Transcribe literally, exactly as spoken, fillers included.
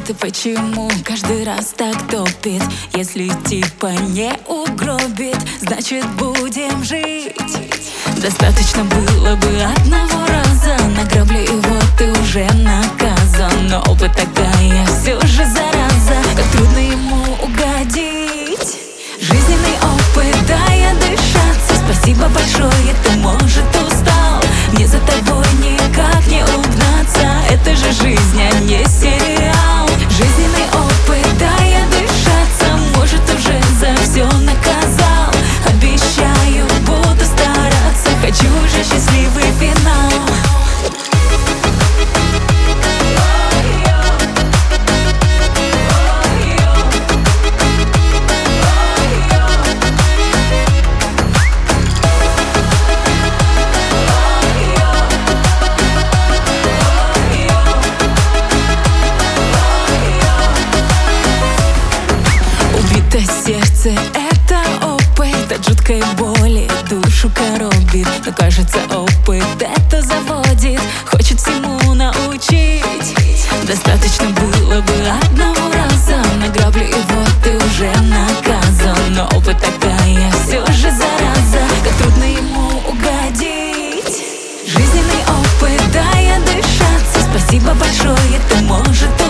И почему каждый раз так топит? Если типа не угробит, значит будем жить. Достаточно было бы одного раза на грабли, и вот ты уже наказан. Но опыт такая все же зараза, как трудно ему угодить. Жизненный опыт, дай отдышаться. Спасибо большое, ты, может, устал. Мне за тобой никак не угнаться. Это же жизнь, а не сериал. Жизненный опыт, дай отдышаться. Может, уже за все наказал. Обещаю, буду стараться. Хочу уже счастливый финал. Сердце — это опыт, от жуткой боли душу коробит. Но кажется, опыт это заводит, хочет всему научить. Достаточно было бы одного раза на грабли, и вот ты уже наказан. Но опыт такая все же зараза, как трудно ему угодить. Жизненный опыт, дай отдышаться. Спасибо большое, ты, может,